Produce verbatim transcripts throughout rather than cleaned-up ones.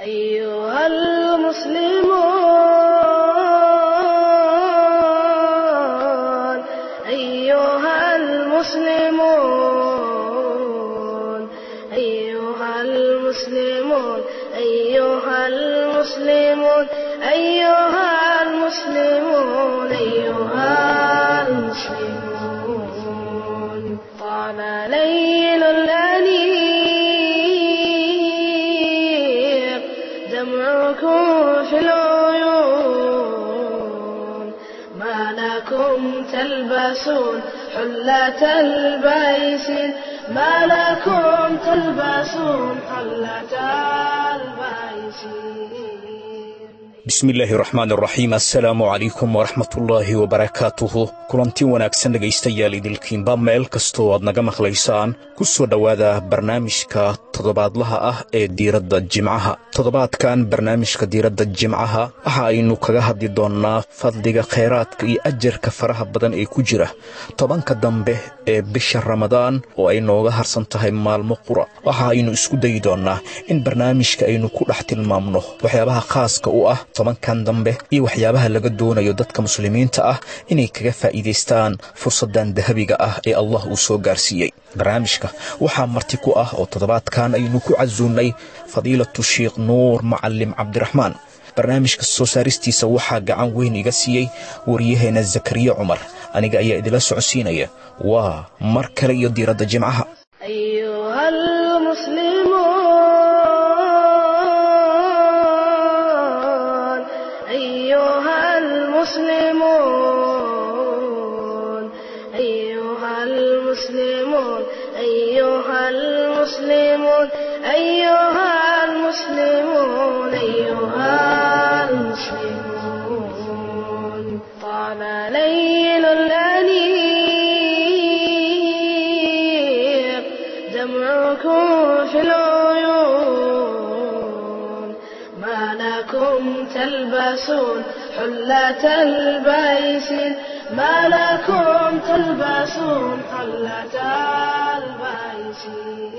أيها المسلمون أيها المسلمون أيها المسلمون أيها المسلمون أيها المسلمون أيها المسلمون طال ليل الأنيق دمعكم في العيون ما لكم تلبسون حلة البيسين ما لكم تلبسون حلة البيسين بسم الله الرحمن الرحيم السلام عليكم ورحمة الله وبركاته كلنتي wanaagsan dhagaystayaal idilkiinba meel kastoo aad naga maqlaysaan ku soo dhawaada barnaamijka toddobaadlaha ah ee diiradda jimcaha toddobaadkan barnaamijka diiradda jimcaha waxa aynu kaga hadli doonaa fadliga kheyraadka iyo ajarka faraha badan ee ku jira tobanka dambe ee bisha Ramadaan oo ay nooga harsan tahay maalmo qura waxa aynu isku dayi doonaa in barnaamijka aynu ku dhex tilmaamno waxyaabaha khaaska u ah tobankan dambe iyo waxyaabaha laga doonayo dadka muslimiinta ah inay kaga faa'iideystaan fursadan dahabiga ah ee Allah uu soo gaarsiiyay barnaamijka waxa marti ku ah oo toddobaadkan aynu ku casuunay fadiilatu Sheekh Nuur Macallim Cabdiraxmaan barnaamijka soo saaristiisa waxa gacan weyn iga siiyay wariyaheena Zakariya Umar aniga ayaa idila socodsiinaya waa mar kale iyo diiradda jimcaha أيها المسلمون أيها المسلمون أيها المسلمون أيها المسلمون أيها المسلمون أيها المسلمون طال ليل الأنيق دمعكم في العيون ما لكم تلبسون حلة البيسين ما لكم تلبسون حلة البيسين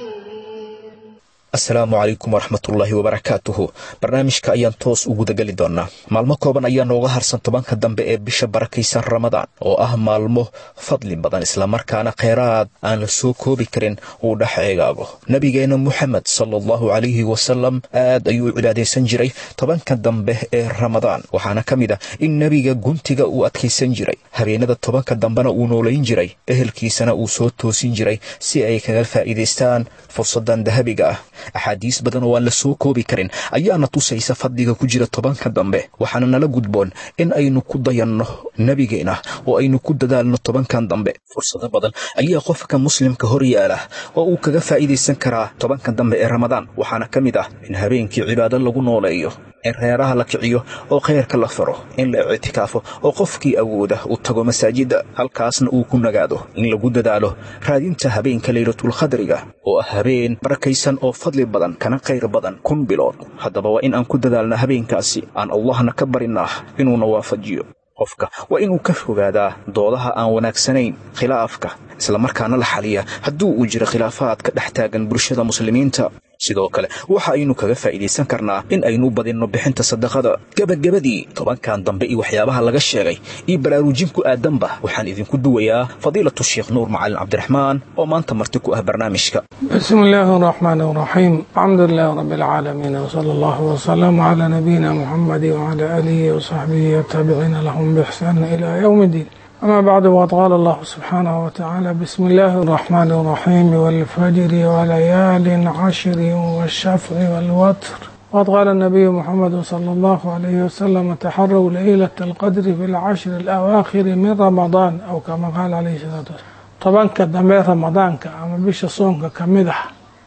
السلام عليكم ورحمة الله وبركاته barnaamijka ayaan toos ugu dagali doonaa maalmo kooban ayaa nooga harsan tobanka dambe ee bisha barakaysan Ramadaan oo ah maalmo fadli badan isla markaana kheyraad aan la soo koobi karin uu dhaxeegaabo nabigeena Muhammad sallallahu alayhi wa sallam aad ayuu cibaadeysan jiray tobanka dambe ee Ramadaan waxaana kamid ah in nabiga guntiga uu adkeysan jiray habeenada tobanka dambena uu nooleyn jiray ehelkiisana uu soo toosin jiray si ay kaga faa'iideystaan fursadan dahabiga ah axaadiis badan oo aan la soo koobi karin ayaana tusaysa fadliga ku jira tobanka dambe waxaana nala gudboon in aynu ku dayanno nabigeena oo aynu ku dadaalno tobankan dambe fursado badan ayaa qofka muslimka hor yaala oo uu kaga faa'iideysan karaa tobanka dambe ee Ramadaan waxaana kamid ah in habeenkii cibaado lagu nooleeyo in reeraha la kiciyo oo khayrka la faro in la i'tikaafo oo qofkii awooda uu tago masaajida halkaasna uu ku nagaado in lagu dadaalo raadinta habeenka Laylatul Qadriga oo ah habeen barakaysan oo fadli badan kana khayr badan kun bilood haddaba waa in aan ku dadaalna habeenkaasi aan Allahna ka barinaa inuu na waafajiyo qofka waa inuu ka fogaadaa doodaha aan wanaagsanayn khilaafka isla markaana la xaliya hadduu uu jiro khilaafaad ka dhex taagan bulshada muslimiinta sidoo kale waxa aynu kaga faa'iideysan karnaa in aynu badino bixinta sadaqada gabagabadii tobankan dambe iyo waxyaabaha laga sheegay iyo baraarujin ku aadanba waxaan idinku duwayaa fadiilatu Sheekh Nuur Macallim Cabdiraxmaan oo maanta marti ku ah barnaamijka bismillaahir rahmaanir rahiim alxamdulillaahi rabbil aalamiin wa sallallahu wa sallama ala nabiyyina Muhammad wa ala alihi wa sahbihi wa tabi'ina lahum bi ihsan ila yawmiddin أما بعد وقد قال الله سبحانه وتعالى بسم الله الرحمن الرحيم والفجر وليال عشر والشفع والوتر وقد قال النبي محمد صلى الله عليه وسلم تحروا ليلة القدر في العشر الأواخر من رمضان أو كما قال عليه الصلاة والسلام طبعا كدمي رمضان كأما بيش صونك كمدح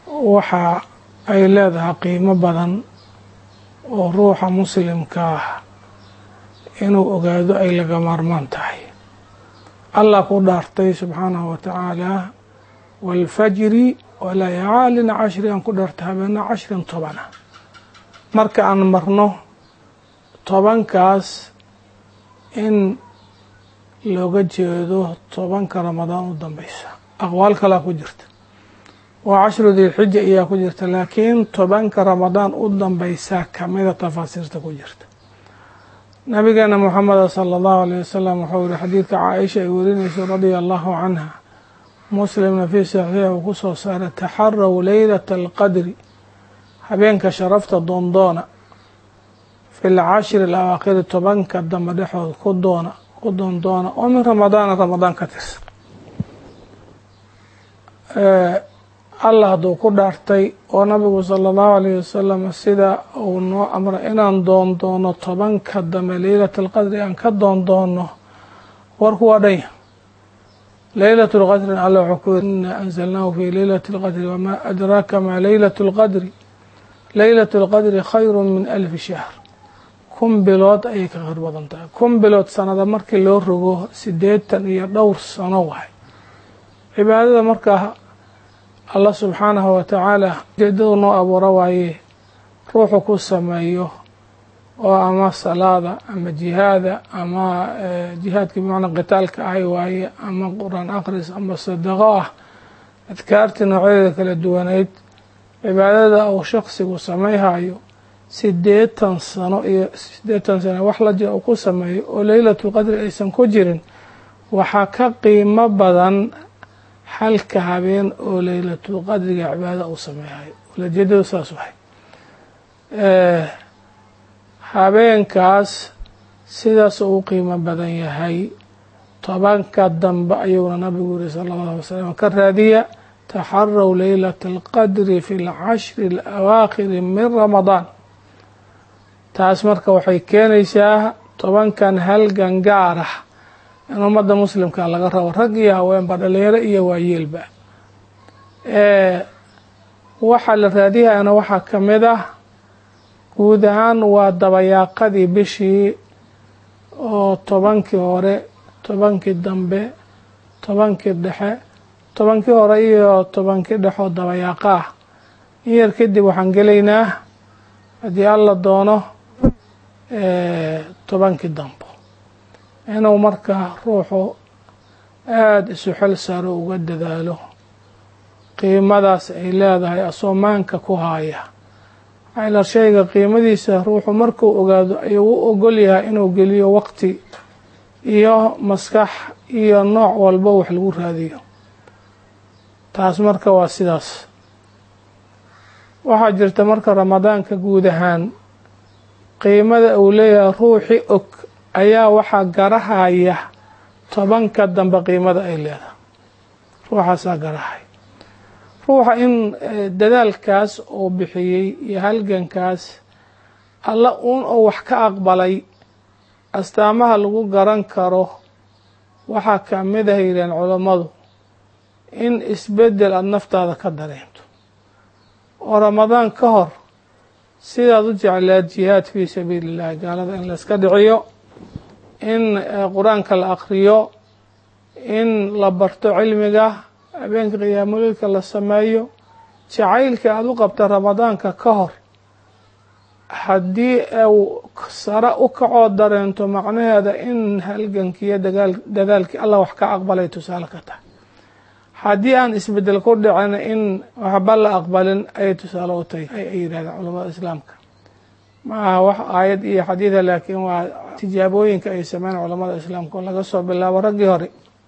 وحا أي لذها قيمة بدن وروح مسلم كاه إنه أقادو أي لغمارمان تحي الله قدرتي سبحانه وتعالى والفجر وليال عشر أن قدرتها بين عشر طبعا مركا أن مرنو طبعا كاس إن لو جدو طبعا كرمضان ودنبيسا أقوال كلا قدرت waa cashru dilxija ayaa ku jirta, laakiin tobanka ramadaan u danbaysaa kamida tafaasiirta ku jirta. nabigeena moxameda sala allahu alayh wasalam wuxuu yihi xadiidka caaisha ay werinayso radia allahu canha, muslimna fii saxiixa uu ku soo saaray, taxaraw leylata alqadri, habeenka sharafta doondoona, fi lcashri alawaakhiri, tobanka dambe dhexood ku doona ku doondoona oo min ramadaana ramadaan ka tirsan. allah hadduu ku dhaartay oo nabigu sala allahu alayh wasalam sida uu noo amray inaan doon doono tobanka dambe leylata alqadri aan ka doon doono, warku waa dhanya. leylat lqadri alla wuxuu ku yiri ina anzalnaahu fi leylati alqadri wamaa adraaka maa leylatu lqadri leylatu lqadri khayru min alfi shahr. kun bilood ayay ka khayr badan tahay. kun bilood sanada markii loo rogo sideetan iyo dhowr sano wahay. cibaadada markaa allah subxaanahu watacaala ujeedadu noo abuuro waaye ruuxu ku sameeyo oo ama salaada ama jihaada ama jihaadkii bimacnaa qitaalka ahay waaye, ama qur-aan akhris ama sadaqo ah, adkaartii noocyadeeda kala duwaneyd. cibaadada uu shaksigu samayhayo sideetan sano iyo sideetan sano wax la jira uu ku sameeyo oo leylatulqadri aysan ku jirin, waxaa ka qiimo badan halka habeen oo leylatulqadriga cibaadada uu sameeyayo. ulajeedadu saas wahay. habeenkaas sidaas uu qiimo badan yahay. tobanka dambe ayuuna nabigu yiri sala allahu alay wasalam ka raadiya, taxaraw leylata alqadri fi lcashri alawaakhiri min ramadaan. taas marka waxay keenaysaa tobankan halgan gaar ah in ummadda muslimka laga rabo, rag iyo haweenba, dhalinyaro iyo waayeelba. waxaa la raadiyayana waxaa ka mid ah guud ahaan waa dabayaaqadii bishii oo tobankii hore, tobankii dambe, tobankii dhexe, tobankii hore iyo tobankii dhexe oo dabayaaqa ah. in yar kadib waxaan gelaynaa haddii alla doono tobankii dambe, inuu markaa ruuxu aada isu xel saaro uga dadaalo qiimadaas ay leedahay asoomaanka ku haaya. ayla shayga qiimadiisa ruuxu markuu ogaado ayuu u ogol yahay inuu geliyo waqti iyo maskax iyo nooc walba wax lagu raadiyo. taas marka waa sidaas. waxaa jirta marka ramadaanka guud ahaan qiimada uu leeyahay ruuxii og ayaa waxaa garahaya tobanka dambe qiimada ay leedahay. ruuxaasaa garahaya. ruuxa in dadaalkaas uu bixiyey iyo halgankaas alla uun oo wax ka aqbalay astaamaha lagu garan karo waxaa ka mid ah yireen culammadu in isbedel aada naftaada ka dareento oo ramadaan ka hor sidaad u jeclaad jihaad fii sabiili illahi, gaalada in layska dhiciyo, in qur-aanka la akriyo, in la barto cilmiga, habeenka qiyaamulilka la sameeyo. jacaylka aada u qabta ramadaanka ka hor haddii uu sare u kacoo dareento macnaheeda in halgankiiyo dagaal dadaalkii allah wax ka aqbalay tusaale ka tahay. haddii aan isbedel ku dhicin in waxba la aqbalin ayay tusaale u tahay ay yidhahdeen culamada islaamka. ma aha wax aayad iyo xadiida, laakiin waa tijaabooyinka ay sameyn culamada islaamka oo laga soo bilaabo raggii hore.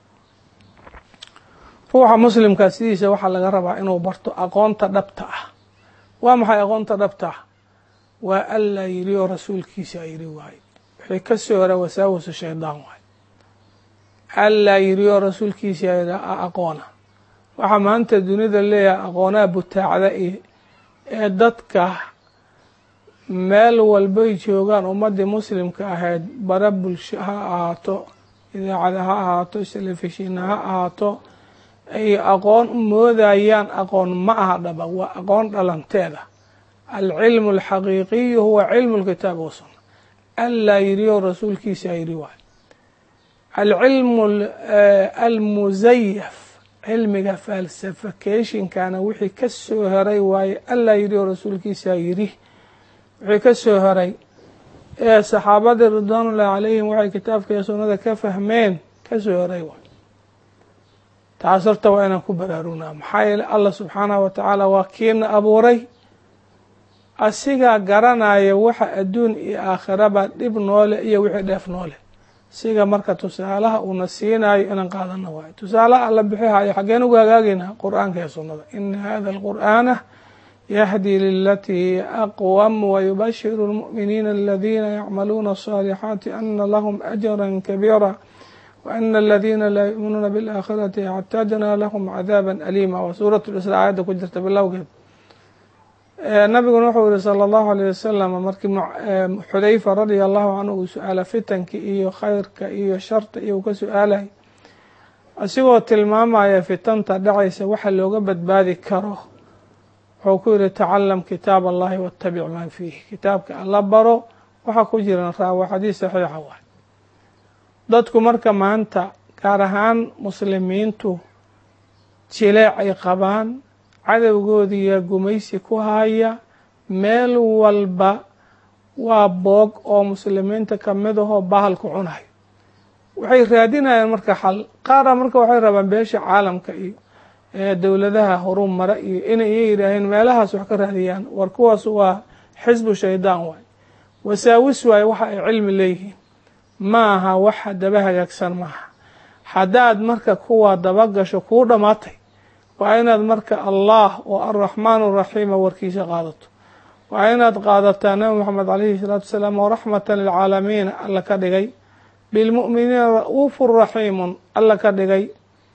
ruuxa muslimkaa sidiisa waxaa laga rabaa inuu barto aqoonta dhabta ah. waa maxay aqoonta dhabta ah? waa alla yiri oo rasuulkiisa yiri waaye. wixii ka soo hora wasaawasu shaydaan waaye. alla yiri oo rasuulkiisa yiri aqoona. waxaa maanta dunida leeyahay aqoonaa butaacda ee dadka meel walbay joogaan ummadii muslimka ahayd, bara bulsho ha ahaato, idaacada ha ahaato, telefishin ha ahaato, ay aqoon u moodayaan. aqoon ma aha dhaba, waa aqoon dhalanteeda. alcilmu alxaqiiqiyu huwa cilmu lkitaab wasunna. alla yiri oo rasuulkiisa yiri waay. alcilmu almusayaf, cilmiga falsificationkana wixii ka soo haray waaye. alla yiri oo rasuulkiisa yiri wixii ka soo haray ee saxaabadii ridwaanullahi calayhim waxay kitaabka iyo sunnada ka fahmeen ka soo haray waay. taas horta waa inaan ku baraarugnaa. maxaa yeele allah subxaanahu wa tacaala waa kiina abuuray, asigaa garanaya waxa adduun iyo aakhiraba dhib noole iyo wixii dheef noole. siga marka tusaalaha uuna siinayo inaan qaadano waayo. tusaalaha alla bixihayo xaggeen ugu hagaagaynaa? qur-aanka iyo sunnada. ina hada alqur'aana yahdi lilatii hiya aqwam wayubashiru lmu'miniina aladiina yacmaluuna الصaalixaati ana lahum ajran kabiira waana aladiina laa yu'minuuna biاlaakhirati actadnaa lahum cadaaba aliima. waa suurat lisraa aayadda ku jirta bilowgeed. nabiguna wuxuu yihi salى اllahu alيyه wasalam markii xudayfa radia allahu canhu uu su-aala fitanka iyo khayrka iyo sharta iyo uu ka su-aalay, asigoo tilmaamaya fitanta dhacaysa waxa looga badbaadi karo, wuxuu ku yihi tacalam kitaab allahi watabic maa fiihi. kitaabka alla baro waxa ku jiran raawa. xadiis saxiixa waay. dadku marka maanta gaar ahaan muslimiintu jileec ay qabaan, cadowgoodiiya gumaysi ku haya, meel walba waa boog oo muslimiinta kamid ahoo bahal ku cunayo. waxay raadinayaan marka xal. qaara marka waxay rabaan beesha caalamka iyo dowladaha horu mara iyo inay iya yidhaaheen meelahaas wax ka raadiyaan. war kuwaas waa xisbu shaydaan waay, wasaawis waaye. waxa ay cilmi leeyihiin maaha, waxa daba hagaagsan maaha. haddaad marka kuwa dabagasho kuu dhammaatay, waa inaad marka allah oo alraxmaan araxiima warkiisa qaadato. waa inaad qaadataa nabi moxamed calayhi salaatu wasalaam oo raxmatan lilcaalamiina alla ka dhigay, bilmu'miniina ra-uufun raxiimun alla ka dhigay.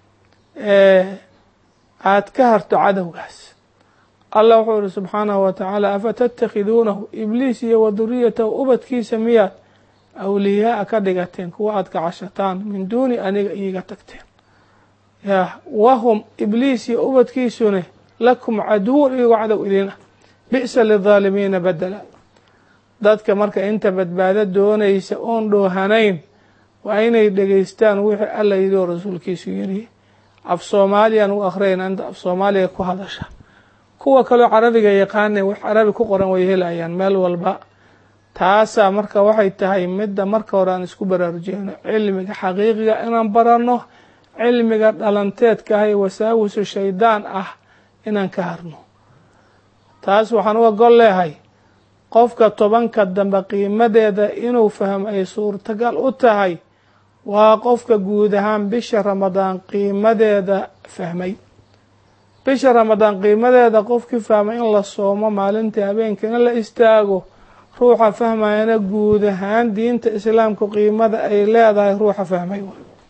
aad ka harto cadowgaas. allah wuxuu yihi subxaanahu wa tacaala afatattakhiduunahu ibliis iyo wa duriyatahu ubadkiisa miyaad awliyaaa ka dhigateen, kuwa aad ka cashataan, min duuni aniga iiga tagteen. ya wahum ibliis iyo ubadkiisune lakum caduwun iyago cadow idin ah. bi'sa lidaalimiina badela. dadka marka inta badbaado doonaysa oon dhoohanayn waa inay dhegaystaan wixii alla yidhi oo rasuulkiisu yidhi. af soomaaliyaan u akhriyayna inta af soomaaliga ku hadasha. kuwa kaloo carabiga yaqaane wax carabi ku qoran way helayaan meel walba. taasaa marka waxay tahay midda marka hore aan isku baraarujeyno, cilmiga xaqiiqiga inaan baranno, cilmiga dhalanteedka ah ee wasaawisu shaydaan ah inaan ka harno. taas waxaan uga gol leehay qofka tobanka dambe qiimadeeda inuu fahmo ay suurtagal u tahay waa qofka guud ahaan bisha ramadaan qiimadeeda fahmay. bisha ramadaan qiimadeeda qofkii fahmay in la soomo maalintii habeenka in la istaago, ruuxa fahmayana guud ahaan diinta islaamka qiimada ay leedahay ruuxa fahmay.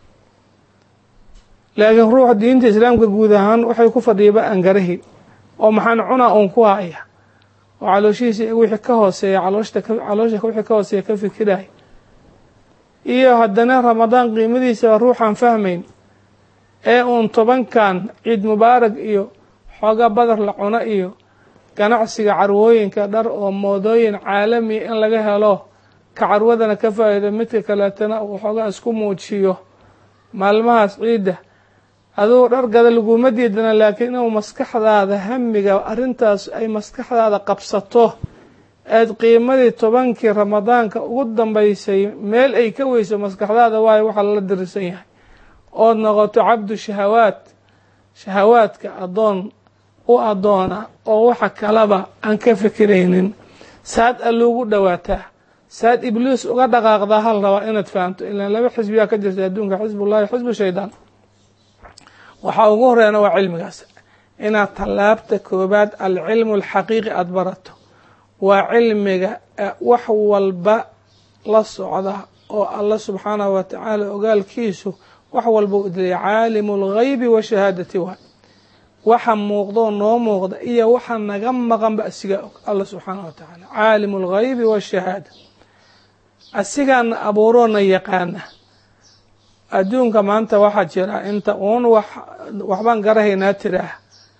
laakiin ruuxa diinta islaamka guud ahaan waxay ku fadhiiba aan garahin oo maxaan cunaa uun ku haya oo calooshihiisa wixii ka hooseeya caloosha caloosha wixii ka hooseeya ka fikiraay. iyo haddana ramadaan qiimadiisa ruuxaan fahmayn ee uun tobankan ciid mubaarag iyo xooga badar la cuno iyo ganacsiga carwooyinka dhar oo moodooyin caalami in laga helo, ka carwadana ka faa'iido, midka kaleetana uu xoogaa isku muujiyo maalmahaas ciidda. aduu dhar gada laguma diidana, laakiin inuu maskaxdaada hamiga arrintaas ay maskaxdaada qabsato, aad qiimadii tobankii ramadaanka ugu dambaysay meel ay ka weyso maskaxdaada waayo waxa lala dirisan yahay. ood noqoto cabdu shahawaad, shahawaadka addoon u addoona oo waxa kalaba aan ka fikiraynin. saad alluugu dhawaataa, saad ibliis uga dhaqaaqdaa hal rabaa inaad fahamto. ilaan laba xisbiyaa ka jirta adduunka, xisbullahi xisbu shaydaan. waxaa ugu horeena waa cilmigaas, inaad tallaabta koobaad alcilmu alxaqiiqi aada barato. waa cilmiga wax walba la socda oo alla subxaanahu wa tacaala ogaalkiisu wax walba u idlaya. caalimu alghaybi washahaadati waay. waxa muuqdoo noo muuqda iyo waxa naga maqanba asigaa og alla subxaanahu wa tacaala. caalimu alghaybi washahaada, asigaana abuuroona yaqaana. adduunka maanta waxaa jira inta uun wax waxbaan garahaynaa tiraah,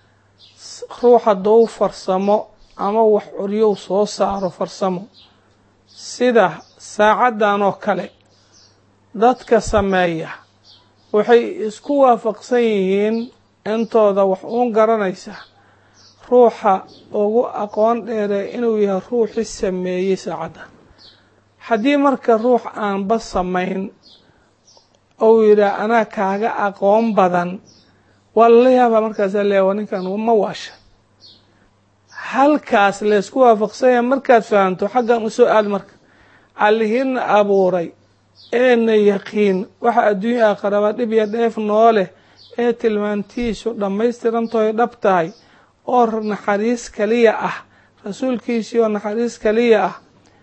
ruuxa dou farsamo ama wax curyow soo saaro farsamo sida saacaddan oo kale dadka sameeya waxay isku waafaqsan yihiin intooda wax uun garanaysa ruuxa ugu aqoon dheere inuu yahay ruuxii sameeyey saacaddan. haddii marka ruux aanba samayn ou yidhaah anaa kaaga aqoon badan, waa lala yaabaa markaasaa leeya ninkan ma waasha. halkaas laysku waafaqsanya markaad fahanto xaggan usoo aad marka allihina abuuray eena yaqiin waxa adduunya aakhiraba dhib iyo dheef nooleh ee tilmaantiisu dhammaystirantahay dhab tahay oo naxariis kaliya ah rasuulkiisii oo naxariis kaliya ah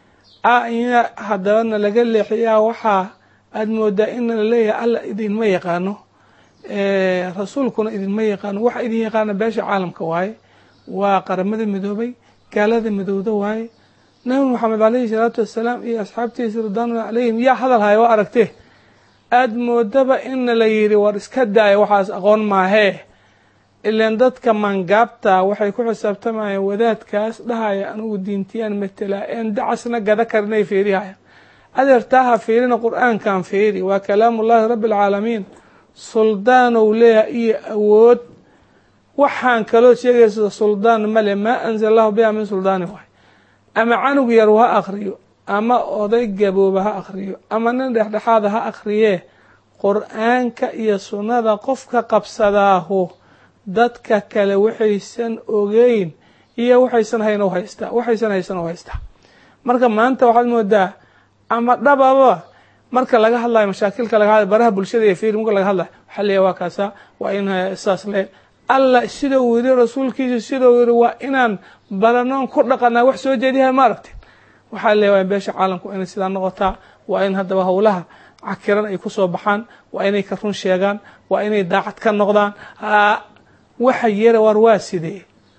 a ina haddabana laga leexiyaa waxaa aada moodaa in la leeyahay alla idinma yaqaano rasuulkuna idinma yaqaano waxa idin yaqaana beesha caalamka waaye waa qaramada midoobay gaalada midowda waaye nabi maxamed calayhi salaatu wassalaam iyo asxaabtiisa ridwaanullah calayhim yaa hadal haya waa aragtee aada moodaba in la yidhi war iska daaya waxaas aqoon maahee ilaan dadka mangaabta waxay ku xisaabtamayaan wadaadkaas dhahaya anugu diintiyaan matelaa een dacasna gada karinay fiirihaya adeertaaha fiirina qur-aankan fiiri waa kalaamullaahi rabbi alcaalamiin suldaanow leeyaha iyo awood waxaan kaloo sheegaysa suldaan male maa anzala allahu biha min suldaani waay ama canug yar ha akriyo ama oday gabooba ha akriyo ama nin dhexdhexaada ha akriyee qur-aanka iyo sunnada qofka qabsadaahu dadka kale waxaysan ogeyn iyo waxaysan hayno haystaa waxaysan haysan oo haystaa. marka maanta waxaad moodaa ama dhababa marka laga hadlayo mashaakilka laga hadlayo baraha bulshada iyo fiilmka laga hadlayo waxaa leeyahay waa kaasa waa in saas le alla sida uu yiri rasuulkiisa sida uu yiri waa inaan balanoon ku dhaqanaa wax soo jeediyahay ma aragteen. waxaa leeyahay beesha caalamku inay sidaa noqotaa waa in haddaba howlaha cakiran ay kusoo baxaan waa inay ka run sheegaan waa inay daacad ka noqdaan. waxa yara war waa sidee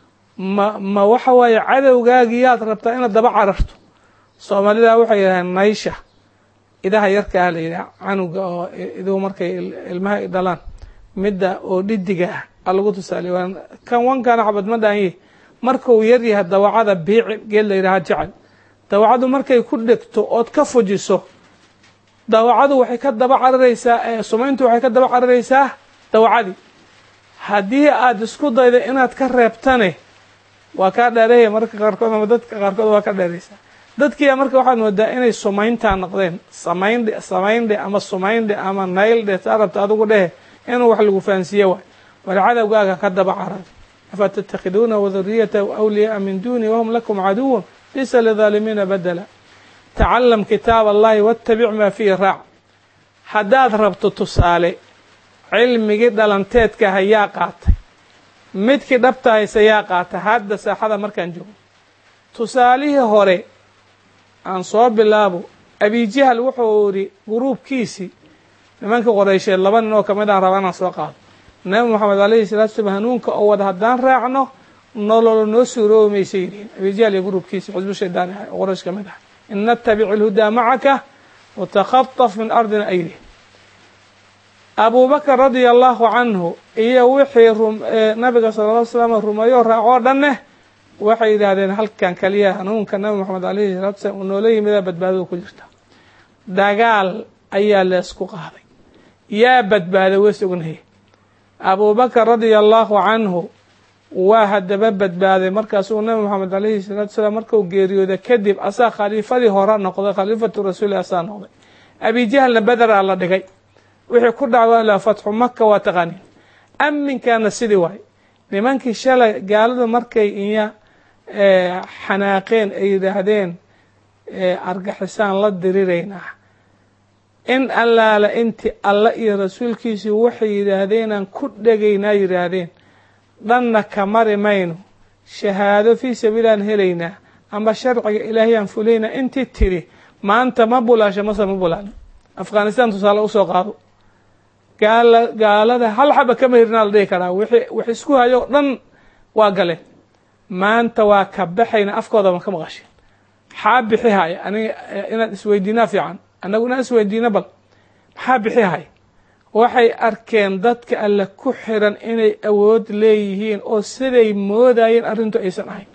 ma ma waxa waaye cadowgaagiyaad rabtaa inaad daba cararto. soomaalida waxay yidhahdeen naysha idaha yarkaa la yidhaha canuga oo iduu markay ilmaha i dhalaan midda oo dhidiga ah alagu tusaale kan wankana xabad ma dhaanye markuu yar yahay dawacada biici geed la yidhaha jecel dawacadu markay ku dhegto ood ka fujiso dawacadu waxay ka daba cararaysaa sumayntu waxay ka daba cararaysaa dawacadii. haddii aada isku dayda inaad ka reebtane waa kaa dheereeya marka qaarkood ama dadka qaarkood waa ka dheeraysaa. dadkiia marka waxaad moodaa inay sumayntaa noqdeen samaynde samaynde ama sumayndhe ama nayldhe saa rabta adigu dhehe inuu wax lagu fahansiiye waay war cadowgaaga ka daba carar afa tatakhiduuna waduriyatahu awliyaaa min duni wahum lakum caduwun bisa lidaalimiina badela. tacalam kitaab allahi wattabic maa fiihi raac. haddaad rabto tusaale cilmigii dhalanteedka hayaa qaatay midkii dhabta haysa yaa qaatay hadda saaxada markaan joogo. tusaalihii hore aan soo bilaabo abijahal wuxuu yidhi guruubkiisii nimankii qoreysheed laba nin oo kamid aan raba inaan soo qaado nabi moxamed calayhi salatu slam hanuunka oo wada haddaan raacno nololo noo suuroobi maysay yidhiin abijahal iyo guruubkiisii xusbu shaydaan ahay oo qoraysh kamid ahay in natabic ilhudaa macaka watakhataf min ardina aydi. abubakar radia allahu canhu iyo wixii nabiga sala lla ly slam rumeeyo raacoo dhanne waxay yidhaahdeen halkan kaliya hanuunka nabi moxamed calayhi salatu slam uu noola yimida badbaadada ku jirta. dagaal ayaa leesku qaaday yaa badbaaday weys ognahay abubakar radia allahu canhu waa haddaba badbaaday markaasuu nabi moxamed calayhi salatu salaam markuu geeriyooda kadib asaa khaliifadii hore noqday khaliifatu rasuuli asaa noqday. abijahalna bederaa la dhigay wixii ku dhacwa fatxu maka waa taqaanin. aminkaana sidii waay nimankii shalay gaaladu markay iya xanaaqeen ay yidhaahdeen argixisaan la diriraynaa in allaala inti alla iyo rasuulkiisii waxay yidhaahdeenaan ku dhegaynaa yidhaahdeen dhanna ka mari mayno shahaado fii sabiilaan helaynaa ama sharciga ilaahiyaan fulaynaa intii tiri maanta ma bulaasha mase ma bulaan. afghanistan tusaale usoo qaado gaala gaalada hal xaba kama hirnaa la dhihi karaa wixii wax isku hayo dhan waa galeen. maanta waa ka baxayna afkooda ma ka maqasheen maxaa bixi haya aniga inaad isweydiinaa fiican annagu inaan isweydiino bal maxaa bixi haya. waxay arkeen dadka alle ku xiran inay awood leeyihiin oo siday moodayeen arrintu aysan ahayn.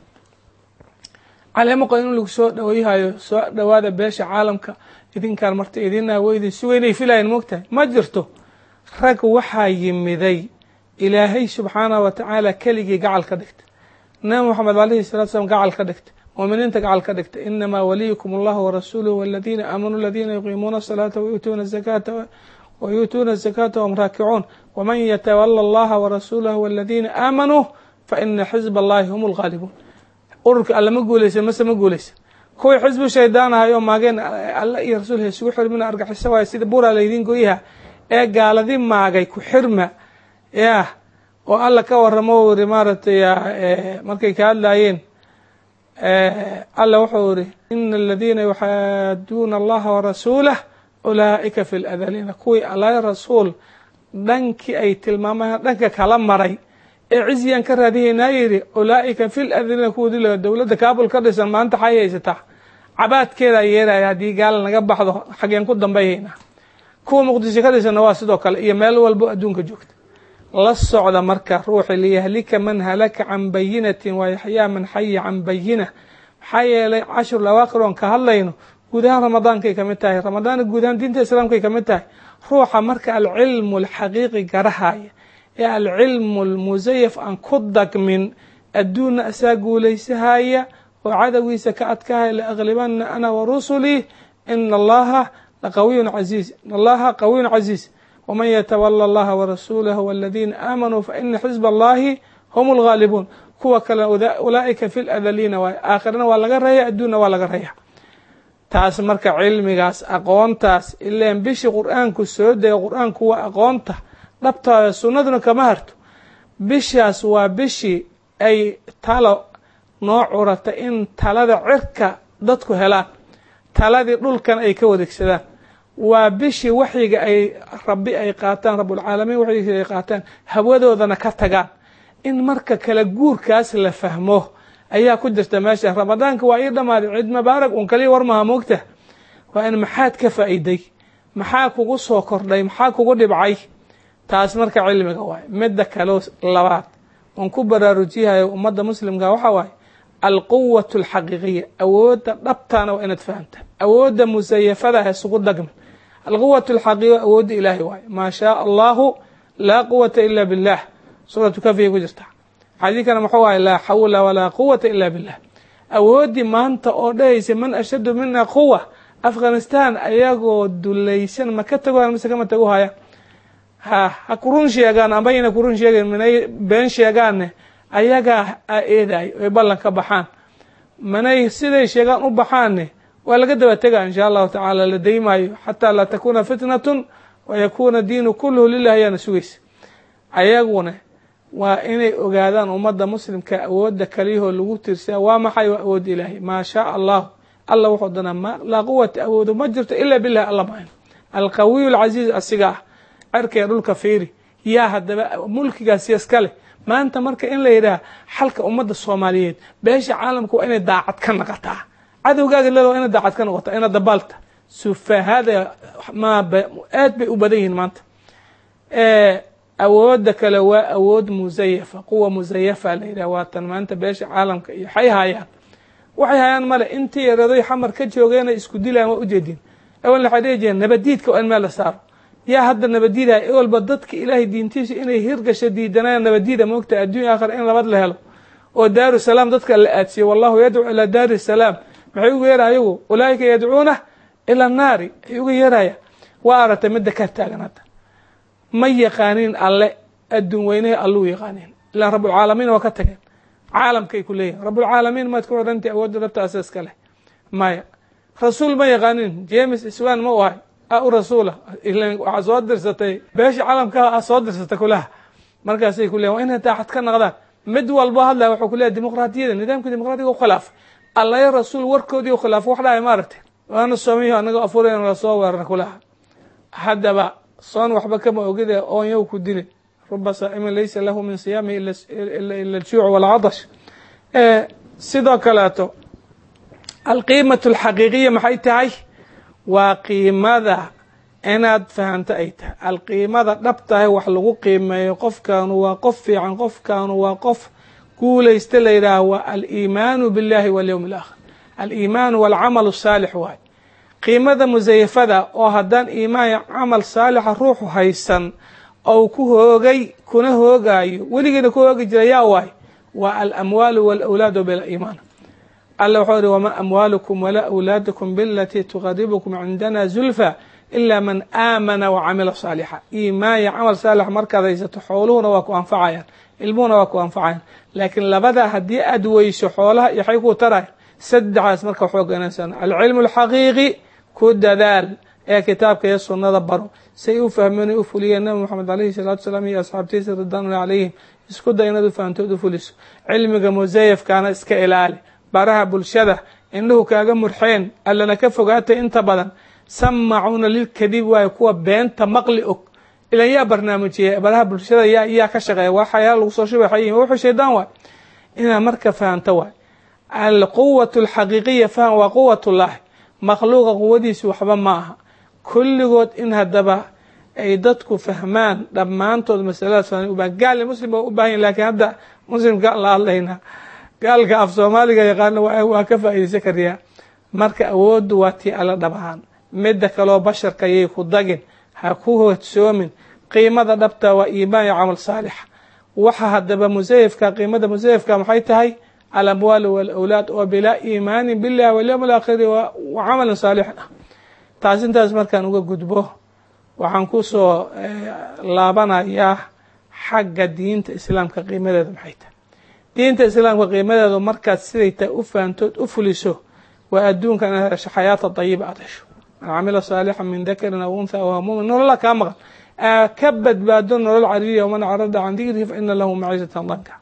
caleemo qoyn in lagu soo dhawayhayo soo dhawaada beesha caalamka idinkaan marta idinaa weydin si weynay filayan moogtahay ma jirto. rag waxaa yimiday ilaahay subxaanahu wa tacaala keligii gacal ka dhigta nabi moxamed calayhi salatu slam gacal ka dhigta muuminiinta gacal ka dhigta inamaa waliyukum allahu warasuuluhu waladiina aamanuu aladiina yuqiimuuna asalaata wayuutuuna azakaata wayuutuuna الزakاةa وhm raakicuun wman ytawalى اllaha warasuulah wاladiina aamanuu faina xizb اllahi hm اlغaalibuun. ururka alle ma guuleysan mase ma guuleysan kuwii xisbu shaydaan ahay oo maageen alle iyo rasuul isugu xirmina argaxiso waay sida buraa laydin goyaha ee gaaladii maagay ku xirma yah oo alla ka waramo uri maaratay markay ka hadlaayeen alla wuxuu iri ina aladiina yuxaaduuna allaha warasuulah ulaa'ika fi ladaliina kuwii alla rasuul dhankii ay tilmaamaan dhanka kala maray ee ciziyan ka raadihaynaa yidhi ulaa'ika fi ladaliina kuwoodii la dowladda kaabul ka dhisan maanta xay haysataa cabaadkeedaa yeeraya haddii gaala naga baxdo xageen ku dambayhaynaa. kuwa muqdisho ka dhisanna waa sidoo kale iyo meel walbo adduunka joogta. la socda marka ruuxi liyahlika man halaka can bayinatin wa yaxyaa man xaya can bayina. maxaa yeelay cashur lawaaqir oon ka hadlayno guud ahaan ramadaankay kamid tahay. ramadaana guud ahaan diinta islaamkay kamid tahay. ruuxa marka alcilmu alxaqiiqi garahaya ee alcilmu almusayaf aan ku dagmin adduunna asaa guulaysahaya oo cadawiisa ka adkahaya laaglibana ana warusulii ina allaha laqawiyun casiiz in allaha qawiyun casiiz wman ytawalى اllaha warasuulah wاladiina aamanuu faina xizb allahi hm اlغaalibuun. kuwa kale ulaa'ika fi ladaliina waay aakhirana waa laga raya adduunna waa laga raya. taas marka cilmigaas aqoontaas ilaan bishii qur'aanku soo dega qur'aanku waa aqoonta dhabtaada sunnaduna kama harto. bishaas waa bishii ay talo noo curata in talada cirka dadku helaan taladii dhulkan ay ka wadeegsadaan. waa bishii waxyiga ay rabbi ay qaataan rabbulcaalamiin waxyiga ay qaataan hawadoodana ka tagaan. in marka kala guurkaas la fahmo ayaa ku jirta meesha. ramadaanka waa ii dhammaaday ciid mubaarak un kaliya war maha moogta. waa in maxaad ka faa'iiday, maxaa kugu soo kordhay, maxaa kugu dhibcay. taas marka cilmiga waay. midda kaloo labaad oon ku baraarujiyahayo ummadda muslimka waxaa waaye alquwatu alxaqiiqiya. awoodda dhabtaana waa inaad fahamta. awoodda musayafada ha isugu dagmin. alquwatu alxaqiiqiya awoodda ilaahay waaye. maa shaaa allahu laa quwata ila billah. suuratu kafiyay ku jirta. xadiidkana muxuu ahay laa xawla walaa quwata ila billah. awooddii maanta oo dhahaysa man ashaddu mina quwa afghanistan ayagoo dulaysan ma ka tagohaya mise kama tago haya. ha ha kurun sheegaan amba ina kurun sheegan manay been sheegaanne ayagaa a eedaay oy ballan ka baxaan. manay siday sheegaan u baxaanne waa laga daba tegaa insha allahu tacaala la daymaayo xataa laa takuuna fitnatun wayakuuna diinu kulluhu lilah ayaana sugaysa. ayaguna waa inay ogaadaan ummadda muslimka awoodda kaliyahoo lagu tirsaa waa maxay waa awoodda ilaahay. maa shaaa allahu alla wuxuu danaa ma laa quwata awoodo ma jirto ilaa bilah alla maayn. alqawiyu alcasiiz asiga ah cerkee dhulka fiiri yaa haddaba mulkigaasi iska leh. maanta marka in la yidhaah xalka ummadda soomaaliyeed beesha caalamka waa inay daacad ka noqotaa. cadowgaaga leeda waa inay daacad ka noqotaa ina dabaalta. sufahada ma aad bay u badan yihiin maanta. awoodda kale waa awood musayafa quwa musayafa la yidhah waa tan maanta beesha caalamka iyo waxay hayaan waxay hayaan male. intii yaraday xamar ka joogeenay isku dilaan waa ujeedin. awalna waxay dhihi jireen nabadiidka waa in meel la saaro. yaa hadda nabadiidahay ewalba dadka ilaahay diintiisa inay hirgasho diidanayaan nabadiida moogta adduunya aakhira in labad la helo oo daaru salaam dadka la aadsiyo. wallahu yadcu ilaa daari salaam. maxay uga yeeraya ayagu ulaa'ika yadcuuna ila naari ay uga yeeraya. waa aragtay midda ka taagan hadda ma yaqaaniin alle adduun weynaha alluu yaqaaniin ilaa rabbulcaalamiin waa ka tageen. caalamkay ku leeyihin rabbulcaalamiin maad ku odhantay awoodda dhabta asaaska leh maya. rasuul ma yaqaaniin james iswan ma u ahay a u rasuula waxaa soo dirsatay beesha caalamka a soo dirsatay kulaha. markaasay ku leeyihin waa inay daacad ka naqdaan. mid walbo hadlaya wuxuu ku leeyahay dimuqraadiyada nidaamka dimuqraadiga u khilaaf allayo rasuul warkoodii u khilaaf wax dhahay ma aragtay. waana soomiyo anagoo afureen la soo weerarna kulaha. haddaba soon waxba kama ogida oon yow ku dilin. ruba saa'imin laysa lahu min siyaamihi ila aljuuc walcadash. sidoo kaleeto alqiimatu alxaqiiqiya maxay tahay? waa qiimada inaad fahamto ay tahay. alqiimada dhabtahay wax lagu qiimeeyo qofkaanu waa qof fiican qofkaanu waa qof guulaysta la yidhaah waa aliimaanu billahi walyowmi alaakhir. aliimaanu walcamal asaalix waay. qiimada musayafada oo haddaan iimaan camal saalixa ruuxu haysan ou ku hoogay kuna hoogaayo weligeena ku hoogi jira yaa waay waa alamwaalu walawlaadu biliimaan. alla wuxuu ihi wamaa amwaalukum walaa awlaadukum bilatii tuqaribukum cindana zulfa ilaa man aamana wacamila saalixa. iimaan iyo camal saalix markaad haysato xooluhuna waa ku anfacayaan, ilmuhuna waa ku anfacayaan. laakiin labada haddii aad weyso xoolaha iyo xay ku taraya. saddexdaas marka xooga inaysan alcilmu alxaqiiqi ku dadaal ee kitaabka iyo sunnada baro say u fahmeen u fuliyeen nabi maxamed alayhi salaatu wasalaam iyo asxaabtiisa ridwanullahi calayhim. isku day inaad u fahantood u fuliso. cilmiga musayafkaana iska ilaali. baraha bulshada indhuhu kaaga murxeen allana ka fogaatay inta badan. samacuuna lilkadib waayo kuwa beenta maqli og ilan yaa barnaamijiyey baraha bulshada yaa yaa ka shaqeeya waxayaa lagu soo shubaxayihin wuxuu shaydaan waay. inaad marka fahanto waay. alquwatu alxaqiiqiya faham waa quwatullaahi. makhluuqa quwadiisu waxba ma aha. kulligood in haddaba ay dadku fahmaan dhammaantood masaladaas fahmay u baahan. gaal muslim waa u baahan yahin laakiin hadda muslimka la hadlayna gaalka af soomaaliga yaqaana waa ka faa'iidaysan kariyaa. marka awooddu waa tii alla dhabahaan. midda kaloo basharka yay ku dagin, ha ku hodsoomin. qiimada dhabta waa iimaan iyo camal saalixa. waxa haddaba musayifka qiimada musayifka maxay tahay? alamwaal walawlaad oo bilaa iimaanin billahi walyawm alaakhiri wa camalin saalixin ah. taas intaas markaan uga gudbo waxaan kusoo laabanayaa xagga diinta islaamka qiimadeedu maxay tahay. diinta islaamka qiimadeedu markaad siday tahay u fahantood u fuliso waa adduunka inaad hesho xayaata dayiba aad hesho. man camila saalixan min dakarin aw untha aw mumin nolola kaa maqan ka badbaado nolol cariiriya waman carada can dikrihi fa ina lahu maciishatan danka.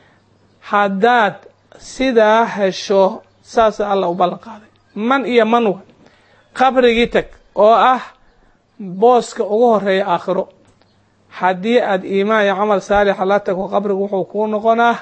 haddaad sidaa hesho saasa alla u ballan qaaday. man iyo man wa qabrigii tag oo ah booska ugu horeeya aakhiro. haddii aad iimaan iyo camal saalixa la tago qabrigu wuxuu kuu noqonaa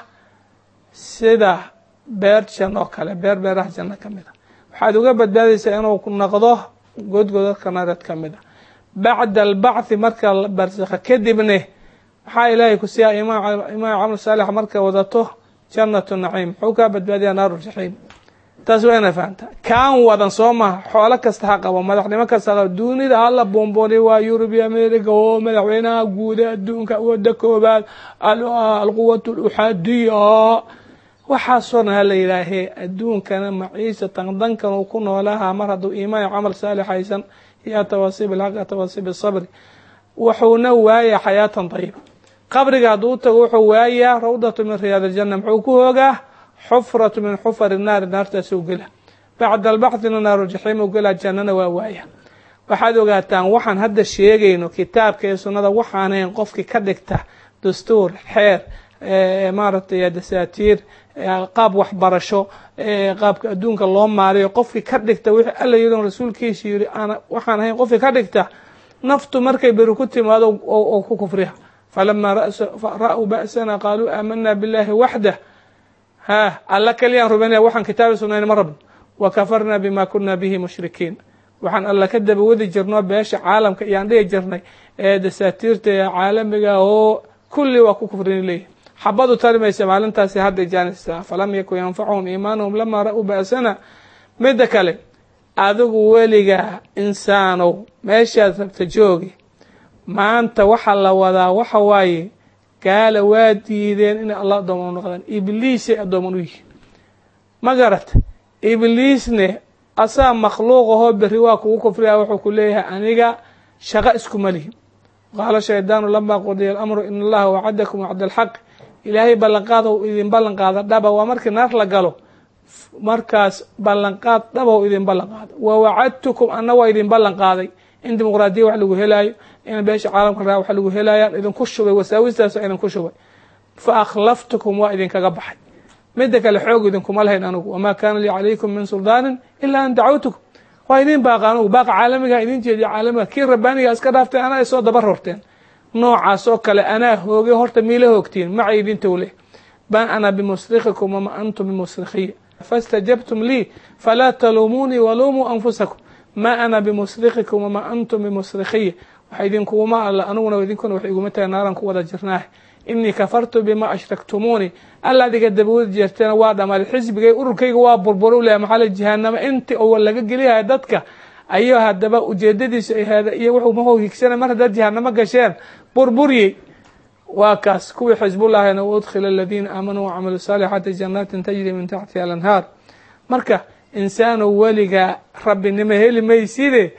sida beer janno oo kale, beer beeraha janno ka mid a. waxaad uga badbaadaysaa inuu noqdo godgodadka nareed ka mid a. bacda albacthi marka barsakha kadibne waxaa ilaahay ku siiyaa iimaan camal saalixa marka wadato jannatu naciim. muxuu kaa badbaadiyaa naaru jaxiim. taas waa ina fahamta. kaan wadan soo maha xoolo kasta ha qabo, madaxnimo kasta ha qabo, duunida hala boonboonay waa yurub iyo america oo madaxweynaha guuda adduunka wada koobaad alquwatu luxaadiya waxaasoo dhan hala yidhaahee adduunkana maciishatan dankan uu ku noolaha mar hadduu iimaan iyo camal saalix haysan iyo atawaasiib alxaq atawaasiib asabri wuxuuna waaya xayaatan dayiba. qabriga hadduu tago wuxuu waayaa rawdatu min riyaad aljanna. muxuu ku hoogaa xufratu min xufari naari, naartaas u gela. bacda albaxthina naaru jaxiim u gela, jannana waa waaya. waxaad ogaataan waxaan hadda sheegayno kitaabka iyo sunnada waxaanayn qofkii ka dhigta dastuur, xeer, maaragtay dasaatiir, qaab waxbarasho, qaabka adduunka loo maariyo qofkii ka dhigta wixii alla yidhi rasuulkiisa yidhi waxaan ahayn qofkii ka dhigta naftu markay beri ku timaado oo ku kufriha. falamaa ra'uu ba'sana qaaluu aamanaa billahi waxdah. ha alla kaliyaan rumaynaya waxaan kitaabi sunayn ma rabno. wakafarnaa bima kunaa bihi mushrikiin. waxaan alla ka daba wadi jirno beesha caalamka iyaan dhihi jirnay ee dasaatiirta ee caalamiga oo kulli waa ku kufrin leeyahy. xabadu tarimaysa maalintaasi hadda jaanisa. falam yakun yanfacuhum iimaanuhum lamaa ra'uu ba'sana. midda kale adigu weligaa insaanow meeshaad rabta joogi. maanta waxa la wadaa waxa waaye gaala waa diideen inay allah addooman u noqdaan. ibliisay addooman u yihiin. ma garata ibliisne asaa makhluuqahoo berri waa kugu kufriya wuxuu ku leeyahay aniga shaqo iskuma lihin. qaala shaydaanu lamaa qudiya alamru in allaha wacadakum wacda alxaq. ilaahay ballanqaad ou idin ballanqaada dhaba waa markii naar la galo. markaas ballanqaad dhaba ou idin ballanqaada. wa wacadtukum anna waa idin ballanqaaday in dimuqraadiya wax lagu helaayo, in beesha caalamka raa wax lagu helaayaan idinku shubay, wasaawistaas idinku shubay. fa akhlaftukum waa idinkaga baxay. midda kale xoog idinkuma lahayn anigu. wamaa kaana lii calaykum min suldaanin ilaa an dacawtukum. waa idin baaqa anugu baaqa caalamiga idin jeediya caalamiga. kii rabbaaniga iska dhaaftay anaa soo daba rorteen. noocaas oo kale anaa hoogay horta miila hoogtiin maca idin towle. baan ana bimusrikikum wama antum bimusrikhiya fastajabtum lii falaa taluumuunii waluumuu anfusakum. ma ana bimusrikikum wama antum bimusrikhiya. waxa idinkuguma alla aniguna idinkuna wax iguma tahay naaran ku wada jirnaah. inii kafartu bima ashraktumuuni. alla adiga dabawadi jeerteena waa dhamaaday. xisbigay ururkayga waa burburu leh maxaa la jahanama intii oo laga geliyahay dadka ayuu haddaba ujeedadiisa ay hada iyo wuxuu ma hoogigsana mar haddaad jahanamo gasheen burburiyey. waa kaas kuwii xisbullahina udkhila aladiina aamanuu wacamilu saalixaati janaatin tajri min taxtiha alanhaar. marka insaano weligaa rabbinimo heli mayside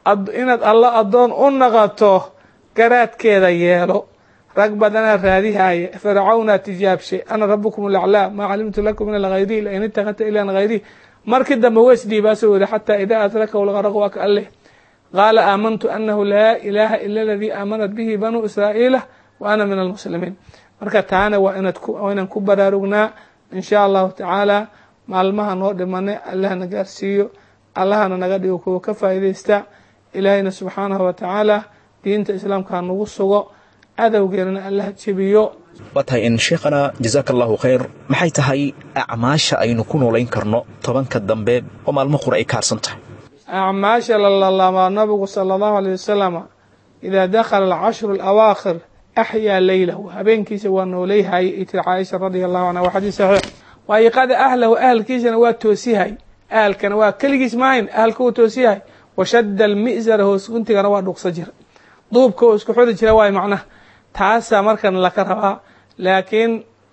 inaad alla addoon u naqato garaadkeeda yeelo rag badanaa raadihaya fircawnaa tijaabshay ana rabukum alaclaa maa calimtu lakum min alghayri lain itakadta ilan hayri markii dambe weysdhiibaasoo weli xataa idaa adrakahu lgaraqu waa ka alleh qaala aamantu anahu laa ilaaha ila aladii aamanat bihi banuu israa'iila wa ana min almuslimiin marka taana waa inaan ku baraarugnaa in sha allahu tacaala maalmaha noo dhimane allahna gaarsiiyo allahana naga dhigo kuwa ka faa'iidaysta ilaahayna subxaanahu wa tacaala diinta islaamka nagu sugo cadowgeerana allah jebiyo waa tahay in sheekhana jazaaka allahu khayr maxay tahay acmaasha aynu ku noolayn karno tobanka dambe oo maalmo qura ay kaarsan tahay acmaasha lalalamaa nabigu sala allahu alayh wasalama idaa dakhala alcashru alawaakhir axyaa leylahu habeenkiisa waa noolayhay itir caaisha radia allahu canha waa xadiis saxiix waa iqada ahlahu ahalkiisana waa toosihay ahalkana waa keligiis maahayn ahalka wuu toosiyahay washadda almi'sara hoos guntigana waa dhuqsa jira duubka oo isku xuri jira waay macnaha taasaa markan laka rabaa laakiin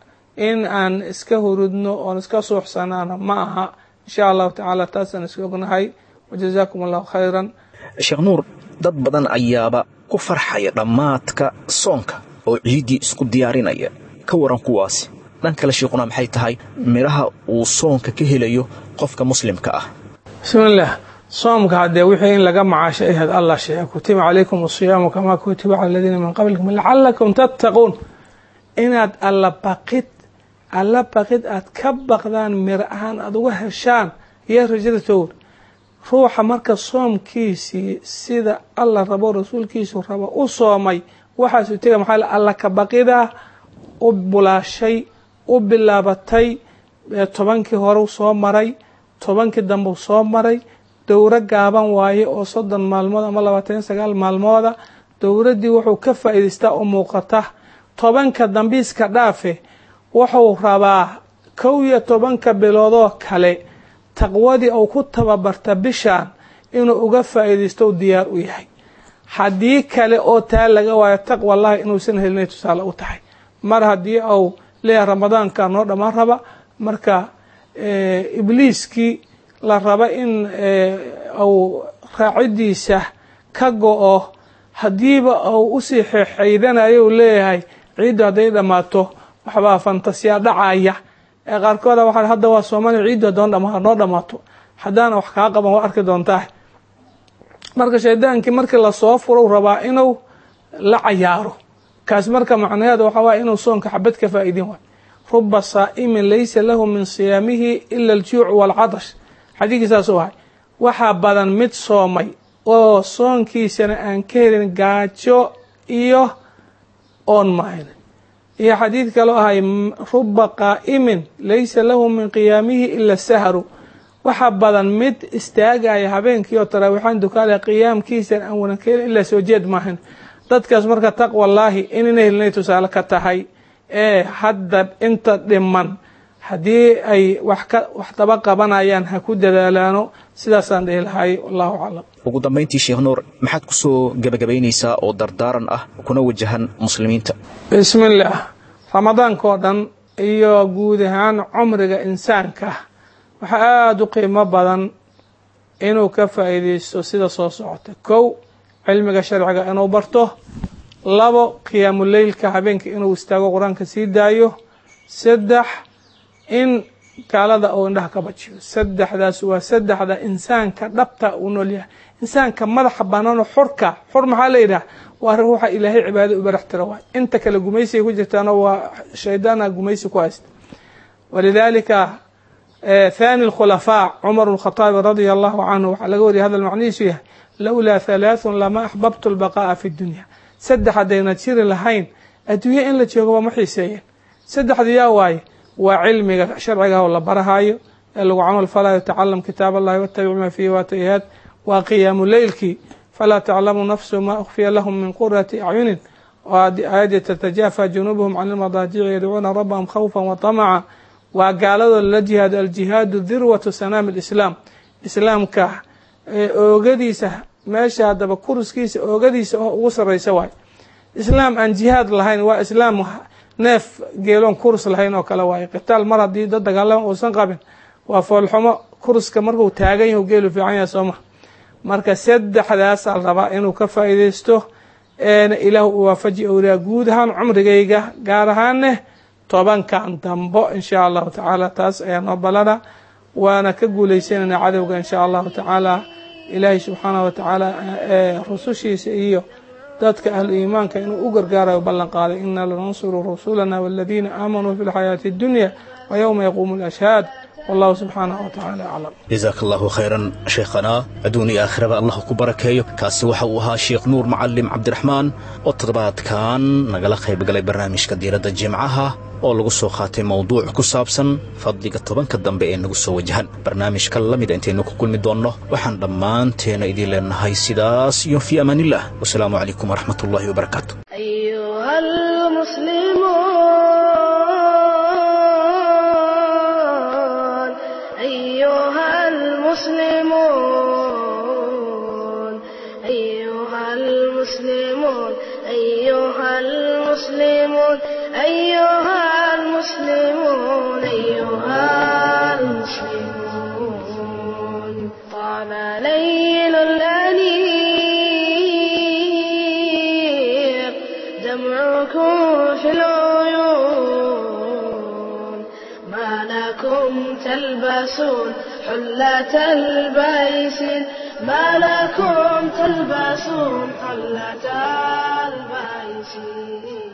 in aan iska hurudno oon iska suuxsanaana ma aha insha allahu tacaala taasaan iska ognahay wajazaakum allahu khayran sheekh nuur dad badan ayaaba ku farxaya dhammaadka soonka oo ciiddii isku diyaarinaya ka waran kuwaasi dhan kale sheekhuna maxay tahay midhaha uu soonka ka helayo qofka muslimka ah bismillaah soomka haddee wixii in laga macaasho ahayd allah sheega kutiba calaykum asiyaamu kamaa kutiba cala aladiina min qablikum lacalakum tattaquun inaad alla baqid alla baqid aad ka baqdaan miro ahaan aada uga heshaan iyo rajada towr ruuxa marka soomkiisii sida alla rabo rasuulkiisu rabo u soomay waxaasu tega maxaa alla ka baqidaa u bulaashay u bilaabatay tobankii hore soo maray tobankii dambe soo maray dowro gaaban waaye oo soddon maalmood ama labaatan iyo sagaal maalmooda dowraddii wuxuu ka faa'iidaystaa u muuqata tobanka dambiiska dhaafe wuxuu rabaa kow iyo tobanka biloodoo kale taqwadii uu ku tababarta bishaan inuu uga faa'iidaysto u diyaar u yahay haddii kale oo taa laga waayo taqwallahi inuusan helinay tusaale u tahay mar haddii uu leeyahay ramadaanka noo dhammaan raba marka ibliiskii la raba in uu raacidiisa ka go-o haddiiba uu usii xeexaydanayo u leeyahay ciiddu hadday dhammaato waxbaa fantasiya dhacaya ee qaarkooda waxaa hadda waa soomaaliya ciiddu hadoon dhama noo dhammaato haddaana wax kaa qaban waa arki doontaa marka shaydaankii markii lasoo furo rabaa inuu la cayaaro kaas marka macnaheeda waxaa waaya inuu soonka xabad ka faa'iidin waayo ruba saa'imin laysa lahu min siyaamihi ila aljuucu waalcadash xadiidkii saasuu ahay waxaa badan mid soomay oo soonkiisana aan ka helin gaajo iyo oon mahayn iyo xadiid kaloo ahay ruba qaa'imin laysa lahu min qiyaamihi ila sahru waxaa badan mid istaagaya habeenkii oo taraawiixaan dukaale qiyaamkiisana aan wanan ka helin ilaa soo jeed maahayn dadkaas marka taqwallaahi inayna helinay tusaale ka tahay ee hadda inta dhiman haddii ay wax ka wax daba qabanayaan ha ku dadaalaano sidaasaan dhihi lahay wallahu aclam ugu dambayntii sheekh nuur maxaad ku soo gebagabaynaysaa oo dardaaran ah kuna wajahan muslimiinta bismillaah ramadaanka oo dhan iyo guud ahaan cumriga insaanka waxaa aada u qiimo badan inuu ka faa'iidaysto sida soo socota kow cilmiga sharciga inuu barto labo qiyaamuleylka habeenkii inuu istaago qur-aanka sii daayo saddex in gaalada uu indhaha ka bajiyo saddexdaas waa saddexda insaanka dhabta uu nool yahay insaanka madaxa banaano xurka xur maxaa la yidhaha waa ruuxa ilaahay cibaado u barax tira waay inta kale gumaysiga ku jirtaana waa shaydaana gumaysi ku haysta walidaalika ثاني الخلفاء عمر بن الخطاب رضي الله عنه وعلى قولي هذا المعنيس فيه لولا ثلاث لما أحببت البقاء في الدنيا سدح دينا تشير لهين أدوية إن لتشيغوا محيسين سدح ديا واي وعلم شرعها ولا برهاي اللي عمل فلا يتعلم كتاب الله واتبع ما فيه واتيهات وقيام الليل فلا تعلم نفس ما أخفي لهم من قرة أعين وآية تتجافى جنوبهم عن المضاجع يدعون ربهم خوفا وطمعا وقالوا الجهاد الجهاد ذروة سنام الإسلام إسلام كه أوجديسه ماشي هذا بكورس كيس أوجديسه وصل ريسواي إسلام أن جهاد لهين وإسلام neef geeloon kurs lahayn oo kale waaye qitaal mar haddii dad dagaalama uusan qabin waa foolxumo kurska markuu taagan yahu geelu fiican yahay sooma marka saddexdaas aan rabaa inuu ka faa'iidaysto eena ilaah u waafaji awliyaa guud ahaan cumrigayga gaar ahaanne tobankan dambo insha allahu tacaala taas ayaa noo balana waana ka guulaysanayna cadowga insha allahu tacaala ilaahay subxaanahu watacaala rusushiisa iyo dadka ahlu iimaanka inuu u gargaarayo ballan qaaday inna lanansuru rusulana waladiina aamanuu fi lxayaati addunya wa yowma yaquumu lashhaad والله سبحانه وتعالى أعلم. جزاك الله خيرا شيخنا أدوني آخر الله كبركيه كاسي وحوها شيخ نور معلم عبد الرحمن وتطبات كان نقل خيب قلي برنامج كديرة الجمعها oo lagu soo qaatay mawduuc ku saabsan fadliga tobanka dambe ee nagu soo wajahan barnaamijka lamid intaynu ku kulmi doonno waxaan dhammaanteena idin leenahay sidaas iyo fi amaanillah wassalaamu calaykum waraxmatullaahi wabarakaatu أيها المسلمون أيها المسلمون أيها المسلمون أيها المسلمون أيها المسلمون أيها المسلمون طال ليل الأنيق دمعكم في العيون ما لكم تلبسون حلة البيسين ما لكم تلبسون حلة البيسين